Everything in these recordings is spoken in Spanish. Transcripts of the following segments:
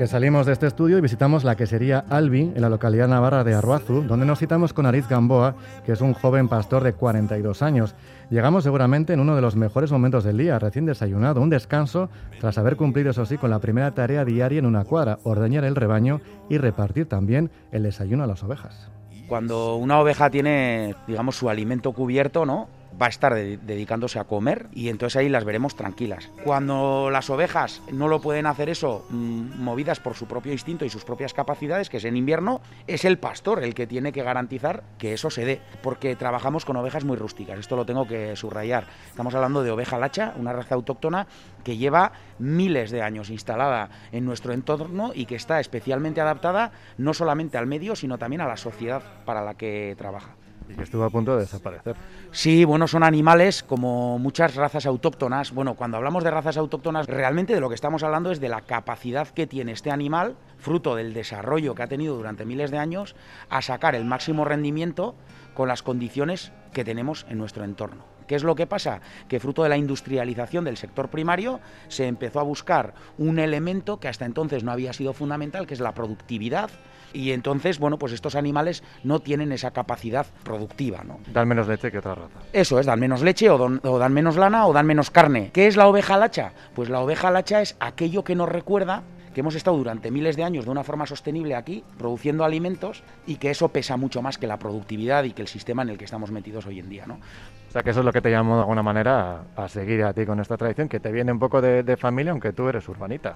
Pues salimos de este estudio y visitamos la quesería Albi, en la localidad navarra de Arruazu, donde nos citamos con Aritz Gamboa, que es un joven pastor de 42 años. Llegamos seguramente en uno de los mejores momentos del día, recién desayunado, un descanso, tras haber cumplido, eso sí, con la primera tarea diaria en una cuadra, ordeñar el rebaño y repartir también el desayuno a las ovejas. Cuando una oveja tiene, digamos, su alimento cubierto, ¿no?, va a estar dedicándose a comer y entonces ahí las veremos tranquilas. Cuando las ovejas no lo pueden hacer eso, movidas por su propio instinto y sus propias capacidades, que es en invierno, es el pastor el que tiene que garantizar que eso se dé, porque trabajamos con ovejas muy rústicas, esto lo tengo que subrayar. Estamos hablando de oveja lacha, una raza autóctona que lleva miles de años instalada en nuestro entorno y que está especialmente adaptada no solamente al medio, sino también a la sociedad para la que trabaja. Y que estuvo a punto de desaparecer. Sí, bueno, son animales como muchas razas autóctonas. Bueno, cuando hablamos de razas autóctonas, realmente de lo que estamos hablando es de la capacidad que tiene este animal, fruto del desarrollo que ha tenido durante miles de años, a sacar el máximo rendimiento con las condiciones que tenemos en nuestro entorno. ¿Qué es lo que pasa? Que fruto de la industrialización del sector primario se empezó a buscar un elemento que hasta entonces no había sido fundamental, que es la productividad, y entonces, bueno, pues estos animales no tienen esa capacidad productiva, ¿no? Dan menos leche que otra raza. Eso es, dan menos leche o dan menos lana o dan menos carne. ¿Qué es la oveja lacha? Pues la oveja lacha es aquello que nos recuerda que hemos estado durante miles de años de una forma sostenible aquí, produciendo alimentos, y que eso pesa mucho más que la productividad y que el sistema en el que estamos metidos hoy en día, ¿no? O sea, que eso es lo que te llamó de alguna manera a seguir a ti con esta tradición, que te viene un poco de familia, aunque tú eras urbanita.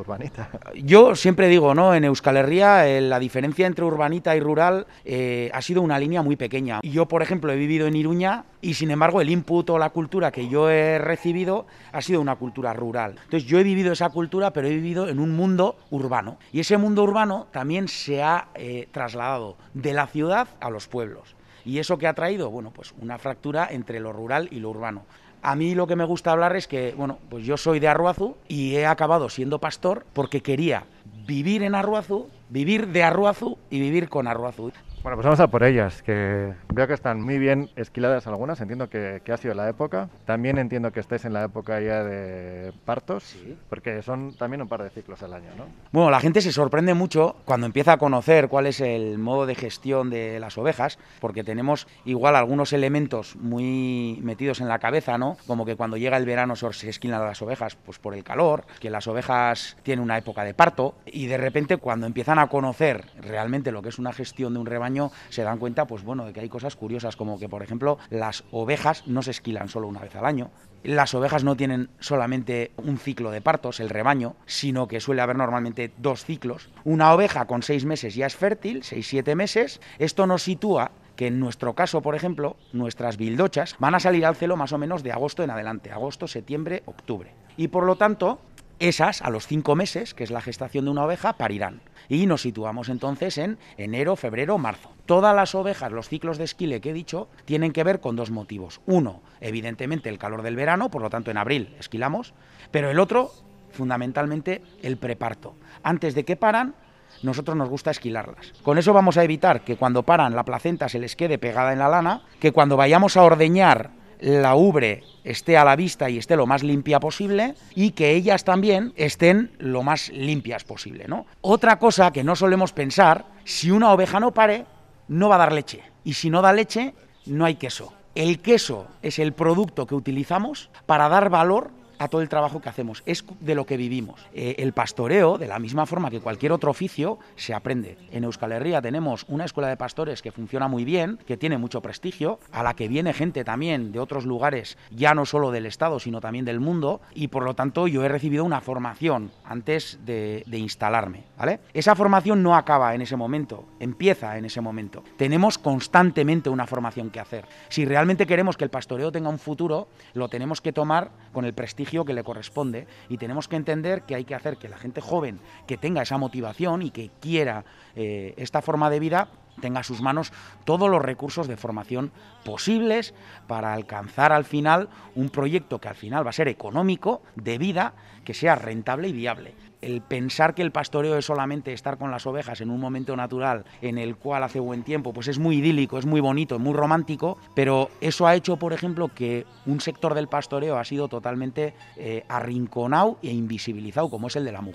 Yo siempre digo, ¿no?, en Euskal Herria la diferencia entre urbanita y rural ha sido una línea muy pequeña. Yo, por ejemplo, he vivido en Iruña y, sin embargo, el input o la cultura que yo he recibido ha sido una cultura rural. Entonces, yo he vivido esa cultura, pero he vivido en un mundo urbano. Y ese mundo urbano también se ha trasladado de la ciudad a los pueblos. ¿Y eso qué ha traído? Bueno, pues una fractura entre lo rural y lo urbano. A mí lo que me gusta hablar es que, bueno, pues yo soy de Arruazu y he acabado siendo pastor porque quería vivir en Arruazu, vivir de Arruazu y vivir con Arruazu. Bueno, pues vamos a por ellas, que veo que están muy bien esquiladas algunas, entiendo que ha sido la época. También entiendo que estáis en la época ya de partos, sí, porque son también un par de ciclos al año, ¿no? Bueno, la gente se sorprende mucho cuando empieza a conocer cuál es el modo de gestión de las ovejas, porque tenemos igual algunos elementos muy metidos en la cabeza, ¿no? Como que cuando llega el verano se esquilan las ovejas pues por el calor, que las ovejas tienen una época de parto, y de repente cuando empiezan a conocer realmente lo que es una gestión de un rebaño, se dan cuenta, pues bueno, de que hay cosas curiosas, como que, por ejemplo, las ovejas no se esquilan solo una vez al año. Las ovejas no tienen solamente un ciclo de partos, el rebaño, sino que suele haber normalmente 2 ciclos. Una oveja con 6 meses ya es fértil, 6-7 meses. Esto nos sitúa que en nuestro caso, por ejemplo, nuestras bildochas van a salir al celo más o menos de agosto en adelante, agosto, septiembre, octubre. Y por lo tanto, esas, a los 5 meses, que es la gestación de una oveja, parirán. Y nos situamos entonces en enero, febrero, marzo. Todas las ovejas, los ciclos de esquile que he dicho, tienen que ver con 2 motivos. Uno, evidentemente, el calor del verano, por lo tanto en abril esquilamos, pero el otro, fundamentalmente, el preparto. Antes de que paran, nosotros nos gusta esquilarlas. Con eso vamos a evitar que cuando paran la placenta se les quede pegada en la lana, que cuando vayamos a ordeñar la ubre esté a la vista y esté lo más limpia posible, y que ellas también estén lo más limpias posible, ¿no? Otra cosa que no solemos pensar, si una oveja no pare, no va a dar leche, y si no da leche, no hay queso. El queso es el producto que utilizamos para dar valor a todo el trabajo que hacemos, es de lo que vivimos. El pastoreo, de la misma forma que cualquier otro oficio, se aprende. En Euskal Herria tenemos una escuela de pastores que funciona muy bien, que tiene mucho prestigio, a la que viene gente también de otros lugares, ya no solo del Estado, sino también del mundo, y por lo tanto yo he recibido una formación antes de instalarme, ¿vale? Esa formación no acaba en ese momento, empieza en ese momento. Tenemos constantemente una formación que hacer. Si realmente queremos que el pastoreo tenga un futuro, lo tenemos que tomar con el prestigio que le corresponde, y tenemos que entender que hay que hacer que la gente joven que tenga esa motivación y que quiera esta forma de vida tenga a sus manos todos los recursos de formación posibles para alcanzar al final un proyecto que al final va a ser económico, de vida, que sea rentable y viable. El pensar que el pastoreo es solamente estar con las ovejas en un momento natural en el cual hace buen tiempo, pues es muy idílico, es muy bonito, es muy romántico, pero eso ha hecho, por ejemplo, que un sector del pastoreo ha sido totalmente arrinconado e invisibilizado, como es el de la mujer.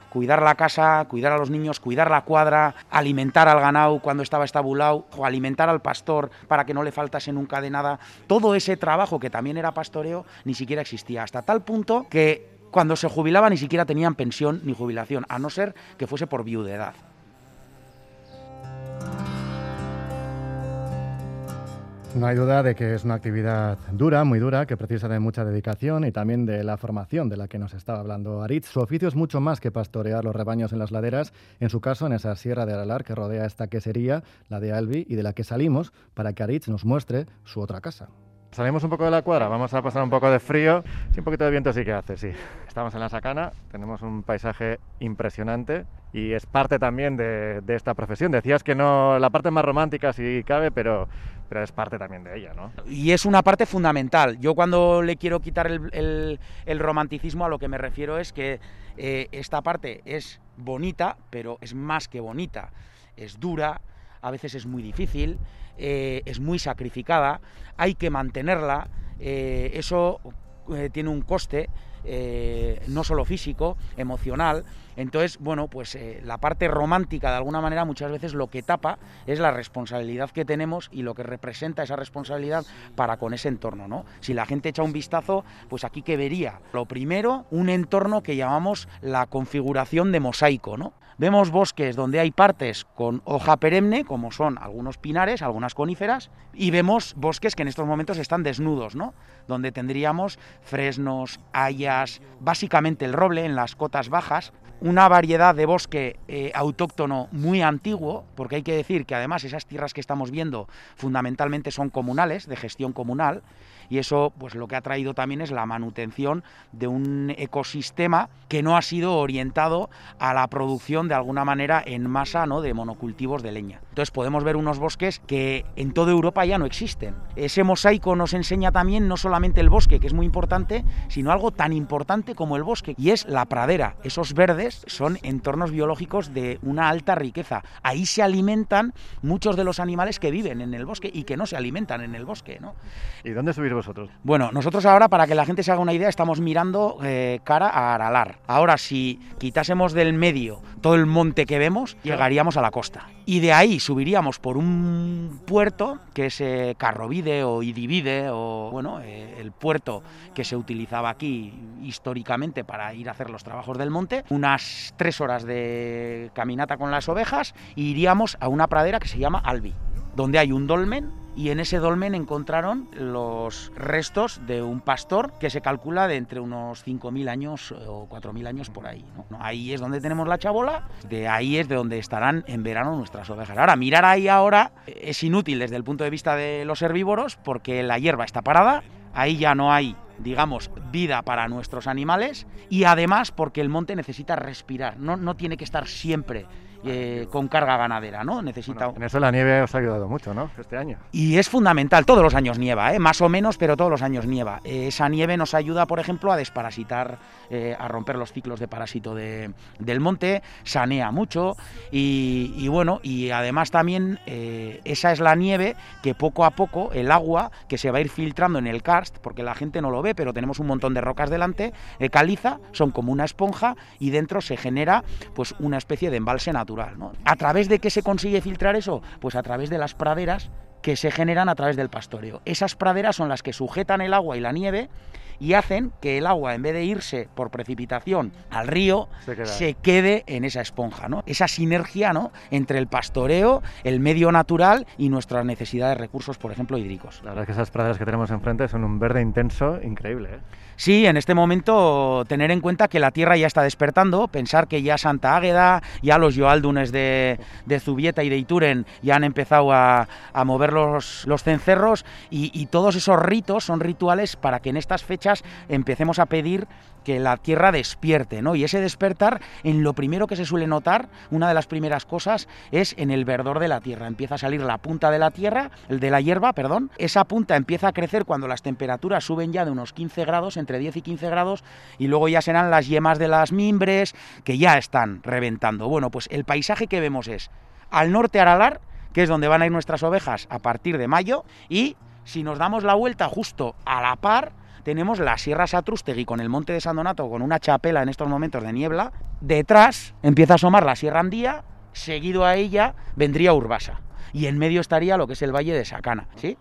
cuidar la casa, cuidar a los niños, cuidar la cuadra, alimentar al ganado cuando estaba estabulado, o alimentar al pastor para que no le faltase nunca de nada. Todo ese trabajo que también era pastoreo ni siquiera existía, hasta tal punto que cuando se jubilaban ni siquiera tenían pensión ni jubilación, a no ser que fuese por viudedad. No hay duda de que es una actividad dura, muy dura, que precisa de mucha dedicación y también de la formación de la que nos estaba hablando Aritz. Su oficio es mucho más que pastorear los rebaños en las laderas, en su caso en esa sierra de Aralar que rodea esta quesería, la de Albi, y de la que salimos para que Aritz nos muestre su otra casa. Salimos un poco de la cuadra, vamos a pasar un poco de frío, sí, un poquito de viento sí que hace, sí. Estamos en la Sacana, tenemos un paisaje impresionante y es parte también de esta profesión. Decías que no, la parte más romántica sí cabe, pero es parte también de ella, ¿no? Y es una parte fundamental. Yo cuando le quiero quitar el romanticismo, a lo que me refiero es que esta parte es bonita, pero es más que bonita, es dura, a veces es muy difícil, es muy sacrificada, hay que mantenerla, eso tiene un coste, no solo físico, emocional. Entonces, bueno, pues la parte romántica de alguna manera muchas veces lo que tapa es la responsabilidad que tenemos y lo que representa esa responsabilidad para con ese entorno, ¿no? Si la gente echa un vistazo, pues aquí que vería. Lo primero, un entorno que llamamos la configuración de mosaico, ¿no? Vemos bosques donde hay partes con hoja perenne, como son algunos pinares, algunas coníferas, y vemos bosques que en estos momentos están desnudos, ¿no? Donde tendríamos fresnos, hayas, básicamente el roble en las cotas bajas, una variedad de bosque autóctono muy antiguo, porque hay que decir que además esas tierras que estamos viendo fundamentalmente son comunales, de gestión comunal, y eso pues lo que ha traído también es la manutención de un ecosistema que no ha sido orientado a la producción de alguna manera en masa, ¿no?, de monocultivos de leña. Entonces podemos ver unos bosques que en toda Europa ya no existen. Ese mosaico nos enseña también no solamente el bosque, que es muy importante, sino algo tan importante como el bosque, y es la pradera. Esos verdes son entornos biológicos de una alta riqueza. Ahí se alimentan muchos de los animales que viven en el bosque y que no se alimentan en el bosque, ¿no? ¿Y dónde subís vosotros? Bueno, nosotros ahora, para que la gente se haga una idea, estamos mirando cara a Aralar. Ahora, si quitásemos del medio todo el monte que vemos, llegaríamos a la costa. Y de ahí subiríamos por un puerto, que es Carrovide o Idivide, o bueno, el puerto que se utilizaba aquí históricamente para ir a hacer los trabajos del monte, unas 3 horas de caminata con las ovejas, e iríamos a una pradera que se llama Albi, donde hay un dolmen, y en ese dolmen encontraron los restos de un pastor que se calcula de entre unos 5.000 años o 4.000 años por ahí, ¿no? Ahí es donde tenemos la chabola, de ahí es de donde estarán en verano nuestras ovejas. Ahora, mirar ahí ahora es inútil desde el punto de vista de los herbívoros, porque la hierba está parada, ahí ya no hay, digamos, vida para nuestros animales, y además porque el monte necesita respirar, no tiene que estar siempre con carga ganadera, ¿no? Necesita... Bueno, en eso la nieve os ha ayudado mucho, ¿no?, este año. Y es fundamental, todos los años nieva, más o menos, pero todos los años nieva. Esa nieve nos ayuda, por ejemplo, a desparasitar, a romper los ciclos de parásito del monte, sanea mucho, y bueno, y además también esa es la nieve que poco a poco, el agua que se va a ir filtrando en el karst, porque la gente no lo ve, pero tenemos un montón de rocas delante, caliza, son como una esponja, y dentro se genera pues una especie de embalse natural, ¿no? ¿A través de qué se consigue filtrar eso? Pues a través de las praderas que se generan a través del pastoreo. Esas praderas son las que sujetan el agua y la nieve y hacen que el agua, en vez de irse por precipitación al río, se quede en esa esponja, ¿no? Esa sinergia, ¿no?, entre el pastoreo, el medio natural y nuestras necesidades de recursos, por ejemplo, hídricos. La verdad es que esas praderas que tenemos enfrente son un verde intenso increíble, ¿eh? Sí, en este momento tener en cuenta que la tierra ya está despertando, pensar que ya Santa Águeda, ya los Joaldunes de Zubieta y de Ituren ya han empezado a mover los cencerros, y todos esos ritos son rituales para que en estas fechas empecemos a pedir que la tierra despierte, ¿no? Y ese despertar, en lo primero que se suele notar, una de las primeras cosas, es en el verdor de la tierra. Empieza a salir la punta de la tierra, de la hierba, perdón. Esa punta empieza a crecer cuando las temperaturas suben ya de unos 15 grados, entre 10 y 15 grados, y luego ya serán las yemas de las mimbres, que ya están reventando. Bueno, pues el paisaje que vemos es al norte Aralar, que es donde van a ir nuestras ovejas a partir de mayo, y si nos damos la vuelta justo a la par, tenemos la Sierra Satrústegui con el Monte de San Donato, con una chapela en estos momentos de niebla. Detrás empieza a asomar la Sierra Andía, seguido a ella vendría Urbasa. Y en medio estaría lo que es el Valle de Sacana, ¿sí?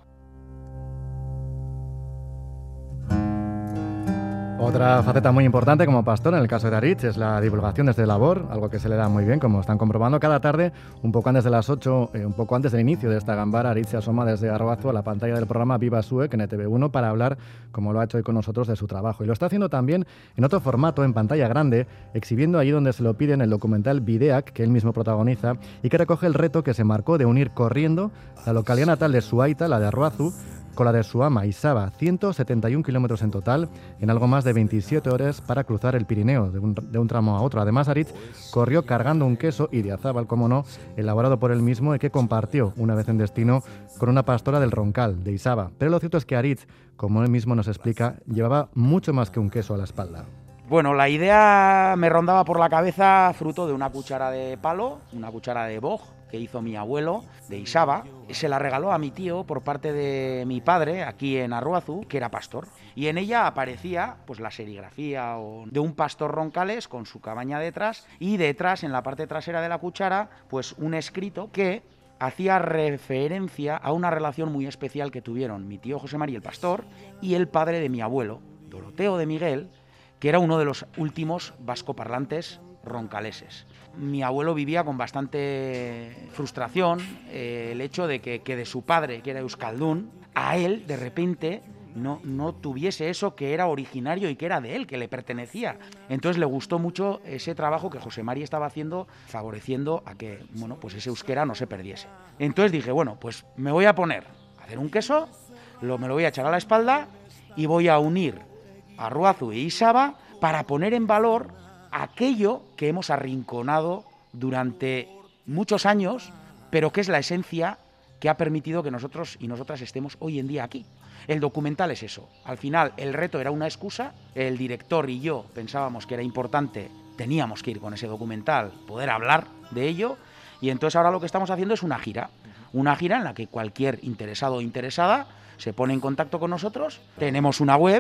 Otra faceta muy importante como pastor en el caso de Aritz es la divulgación desde labor, algo que se le da muy bien, como están comprobando cada tarde, un poco antes de las 8, un poco antes del inicio de esta gambara. Aritz se asoma desde Arbazu a la pantalla del programa Viva Suec en ETV1 para hablar, como lo ha hecho hoy con nosotros, de su trabajo. Y lo está haciendo también en otro formato, en pantalla grande, exhibiendo allí donde se lo piden el documental Videac, que él mismo protagoniza, y que recoge el reto que se marcó de unir corriendo la localidad natal de su aita, la de Arbazu, con la de su ama, Isaba, 171 kilómetros en total, en algo más de 27 horas para cruzar el Pirineo de un tramo a otro. Además, Aritz corrió cargando un queso, Idiazábal, como no, elaborado por él mismo y que compartió, una vez en destino, con una pastora del Roncal, de Isaba. Pero lo cierto es que Aritz, como él mismo nos explica, llevaba mucho más que un queso a la espalda. Bueno, la idea me rondaba por la cabeza fruto de una cuchara de palo, una cuchara de boj, que hizo mi abuelo de Isaba. Se la regaló a mi tío por parte de mi padre aquí en Arruazu, que era pastor, y en ella aparecía pues la serigrafía de un pastor roncales con su cabaña detrás, y detrás, en la parte trasera de la cuchara, pues un escrito que hacía referencia a una relación muy especial que tuvieron mi tío José María el pastor y el padre de mi abuelo, Doroteo de Miguel, que era uno de los últimos vascoparlantes roncaleses. Mi abuelo vivía con bastante frustración el hecho de que de su padre, que era euskaldún, a él de repente no tuviese eso que era originario y que era de él, que le pertenecía. Entonces le gustó mucho ese trabajo que José María estaba haciendo, favoreciendo a que pues ese euskera no se perdiese. Entonces dije, bueno, pues me voy a poner a hacer un queso, me lo voy a echar a la espalda y voy a unir Arruazu e Isaba para poner en valor aquello que hemos arrinconado durante muchos años, pero que es la esencia que ha permitido que nosotros y nosotras estemos hoy en día aquí. El documental es eso. Al final el reto era una excusa, el director y yo pensábamos que era importante, teníamos que ir con ese documental, poder hablar de ello, y entonces ahora lo que estamos haciendo es una gira en la que cualquier interesado o interesada se pone en contacto con nosotros. Tenemos una web,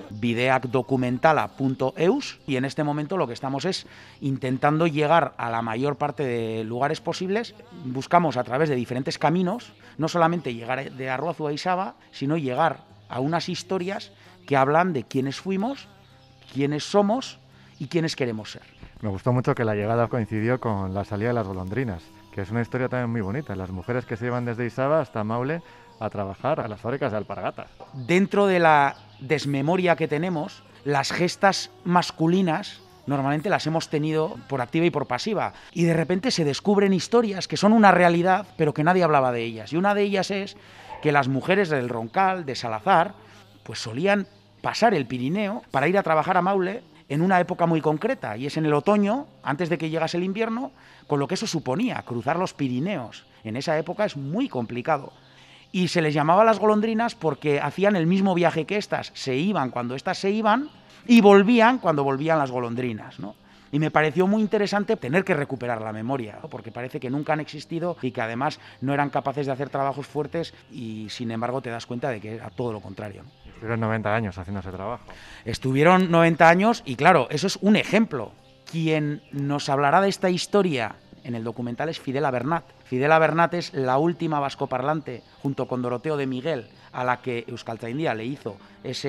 videacdocumentala.eus, y en este momento lo que estamos es intentando llegar a la mayor parte de lugares posibles. Buscamos a través de diferentes caminos, no solamente llegar de Arruazu a Isaba, sino llegar a unas historias que hablan de quiénes fuimos, quiénes somos y quiénes queremos ser. Me gustó mucho que la llegada coincidió con la salida de las golondrinas, que es una historia también muy bonita. Las mujeres que se llevan desde Isaba hasta Maule a trabajar a las fábricas de alpargatas. Dentro de la desmemoria que tenemos, las gestas masculinas normalmente las hemos tenido por activa y por pasiva, y de repente se descubren historias que son una realidad, pero que nadie hablaba de ellas. Y una de ellas es que las mujeres del Roncal, de Salazar, pues solían pasar el Pirineo para ir a trabajar a Maule en una época muy concreta, y es en el otoño, antes de que llegase el invierno, con lo que eso suponía, cruzar los Pirineos. En esa época es muy complicado. Y se les llamaba las golondrinas porque hacían el mismo viaje que estas. Se iban cuando estas se iban y volvían cuando volvían las golondrinas, ¿no? Y me pareció muy interesante tener que recuperar la memoria, ¿no? Porque parece que nunca han existido y que además no eran capaces de hacer trabajos fuertes, y sin embargo te das cuenta de que era todo lo contrario, ¿no? Estuvieron 90 años haciendo ese trabajo. Estuvieron 90 años y claro, eso es un ejemplo. Quien nos hablará de esta historia en el documental es Fidela Bernat. Fidela Bernat es la última vascoparlante, junto con Doroteo de Miguel, a la que Euskaltzaindia le hizo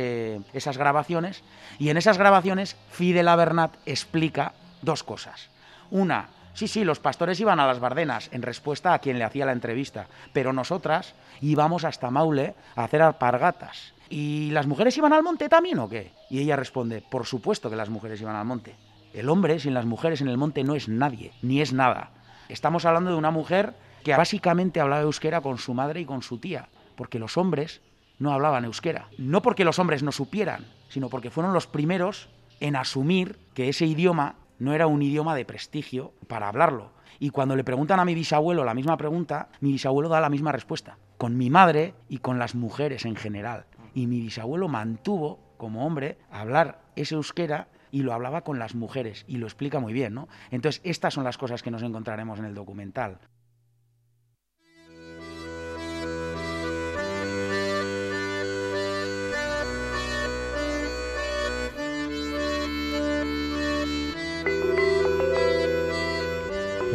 esas grabaciones. Y en esas grabaciones Fidela Bernat explica dos cosas. Una, sí, los pastores iban a las Bardenas en respuesta a quien le hacía la entrevista, pero nosotras íbamos hasta Maule a hacer alpargatas. ¿Y las mujeres iban al monte también o qué? Y ella responde, por supuesto que las mujeres iban al monte. El hombre sin las mujeres en el monte no es nadie, ni es nada. Estamos hablando de una mujer que básicamente hablaba euskera con su madre y con su tía, porque los hombres no hablaban euskera. No porque los hombres no supieran, sino porque fueron los primeros en asumir que ese idioma no era un idioma de prestigio para hablarlo. Y cuando le preguntan a mi bisabuelo la misma pregunta, mi bisabuelo da la misma respuesta, con mi madre y con las mujeres en general. Y mi bisabuelo mantuvo, como hombre, hablar ese euskera, y lo hablaba con las mujeres, y lo explica muy bien, ¿no? Entonces, estas son las cosas que nos encontraremos en el documental.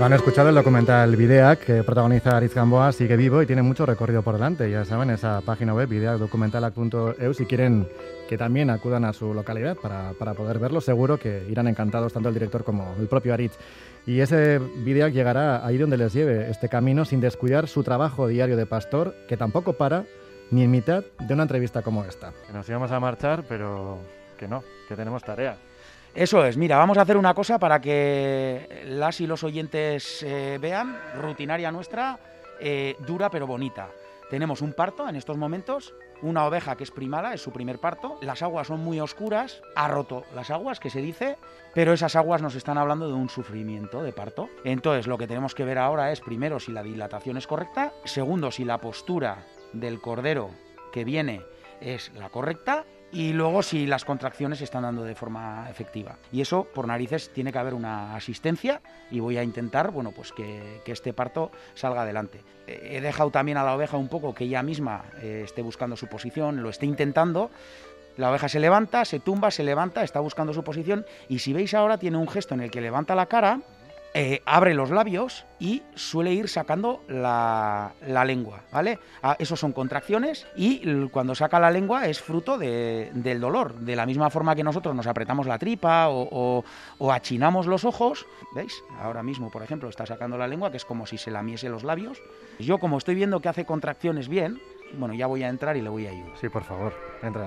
Lo han escuchado, el documental Videac, que protagoniza Aritz Gamboa, sigue vivo y tiene mucho recorrido por delante. Ya saben, esa página web, videacdocumentalac.eu, si quieren que también acudan a su localidad para poder verlo, seguro que irán encantados tanto el director como el propio Aritz. Y ese Videac llegará ahí donde les lleve este camino sin descuidar su trabajo diario de pastor, que tampoco para ni en mitad de una entrevista como esta. Que nos íbamos a marchar, pero que no, que tenemos tarea. Eso es, mira, vamos a hacer una cosa para que las y los oyentes vean, rutinaria nuestra, dura pero bonita. Tenemos un parto en estos momentos, una oveja que es primada, es su primer parto, las aguas son muy oscuras, ha roto las aguas, que se dice, pero esas aguas nos están hablando de un sufrimiento de parto. Entonces, lo que tenemos que ver ahora es, primero, si la dilatación es correcta, segundo, si la postura del cordero que viene es la correcta, y luego si las contracciones se están dando de forma efectiva. Y eso, por narices, tiene que haber una asistencia y voy a intentar, bueno, pues que este parto salga adelante. He dejado también a la oveja un poco que ella misma esté buscando su posición, lo esté intentando. La oveja se levanta, se tumba, se levanta, está buscando su posición y si veis ahora tiene un gesto en el que levanta la cara, abre los labios y suele ir sacando la lengua, ¿vale? Esos son contracciones y cuando saca la lengua es fruto del dolor. De la misma forma que nosotros nos apretamos la tripa o achinamos los ojos, ¿veis? Ahora mismo, por ejemplo, está sacando la lengua, que es como si se lamiese los labios. Yo, como estoy viendo que hace contracciones bien, bueno, ya voy a entrar y le voy a ayudar. Sí, por favor, entra.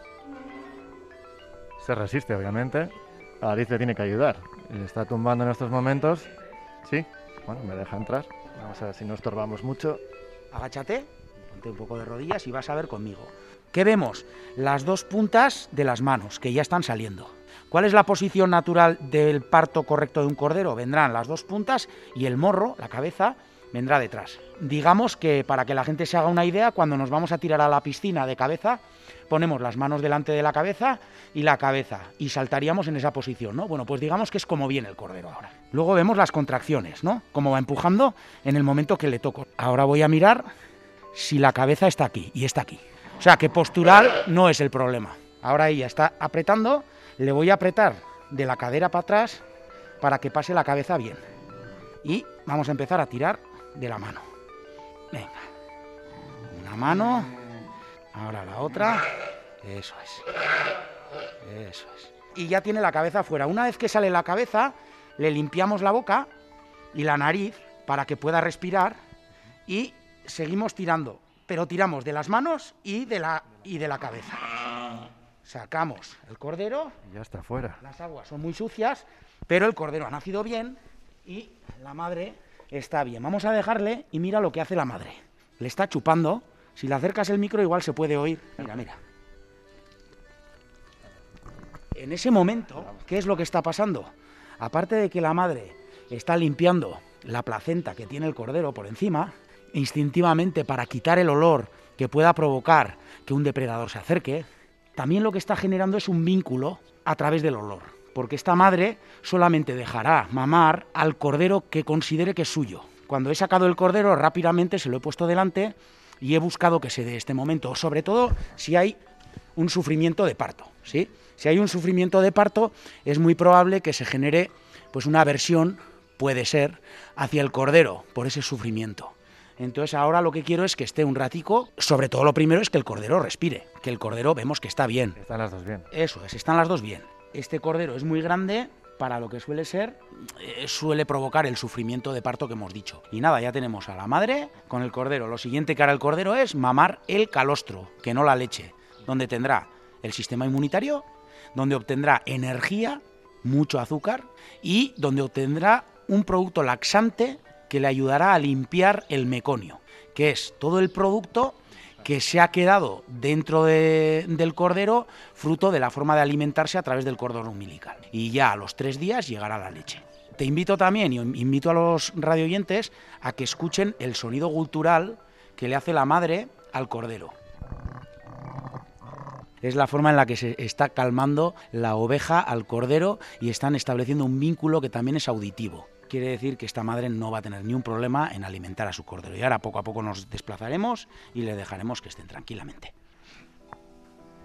Se resiste, obviamente. A Aritz le tiene que ayudar. Está tumbando en estos momentos. Sí, bueno, me deja entrar. Vamos a ver si no estorbamos mucho. Agáchate, ponte un poco de rodillas y vas a ver conmigo. ¿Qué vemos? Las dos puntas de las manos, que ya están saliendo. ¿Cuál es la posición natural del parto correcto de un cordero? Vendrán las dos puntas y el morro, la cabeza, vendrá detrás. Digamos que, para que la gente se haga una idea, cuando nos vamos a tirar a la piscina de cabeza, ponemos las manos delante de la cabeza y saltaríamos en esa posición, ¿no? Bueno, pues digamos que es como viene el cordero ahora. Luego vemos las contracciones, ¿no? Cómo va empujando en el momento que le toco. Ahora voy a mirar si la cabeza está aquí y está aquí. O sea, que postural no es el problema. Ahora ella está apretando, le voy a apretar de la cadera para atrás para que pase la cabeza bien. Y vamos a empezar a tirar de la mano. Venga. Una mano. Ahora la otra. Eso es. Y ya tiene la cabeza fuera. Una vez que sale la cabeza, le limpiamos la boca y la nariz para que pueda respirar y seguimos tirando. Pero tiramos de las manos y de la cabeza. Sacamos el cordero. Y ya está fuera. Las aguas son muy sucias, pero el cordero ha nacido bien y la madre está bien. Vamos a dejarle y mira lo que hace la madre. Le está chupando. Si le acercas el micro igual se puede oír. Mira. En ese momento, ¿qué es lo que está pasando? Aparte de que la madre está limpiando la placenta que tiene el cordero por encima, instintivamente para quitar el olor que pueda provocar que un depredador se acerque, también lo que está generando es un vínculo a través del olor. Porque esta madre solamente dejará mamar al cordero que considere que es suyo. Cuando he sacado el cordero, rápidamente se lo he puesto delante y he buscado que se dé este momento, sobre todo si hay un sufrimiento de parto, ¿sí? Si hay un sufrimiento de parto, es muy probable que se genere pues una aversión, puede ser, hacia el cordero por ese sufrimiento. Entonces ahora lo que quiero es que esté un ratico, sobre todo lo primero es que el cordero respire, que el cordero vemos que está bien. Están las dos bien. Eso es, están las dos bien. Este cordero es muy grande para lo que suele ser, suele provocar el sufrimiento de parto que hemos dicho. Y nada, ya tenemos a la madre con el cordero. Lo siguiente que hará el cordero es mamar el calostro, que no la leche, donde tendrá el sistema inmunitario, donde obtendrá energía, mucho azúcar, y donde obtendrá un producto laxante que le ayudará a limpiar el meconio, que es todo el producto que se ha quedado dentro del cordero fruto de la forma de alimentarse a través del cordón umbilical. Y ya a los 3 días llegará la leche. Te invito también, y invito a los radioyentes, a que escuchen el sonido gutural que le hace la madre al cordero. Es la forma en la que se está calmando la oveja al cordero y están estableciendo un vínculo que también es auditivo. Quiere decir que esta madre no va a tener ni un problema en alimentar a su cordero. Y ahora poco a poco nos desplazaremos y le dejaremos que estén tranquilamente.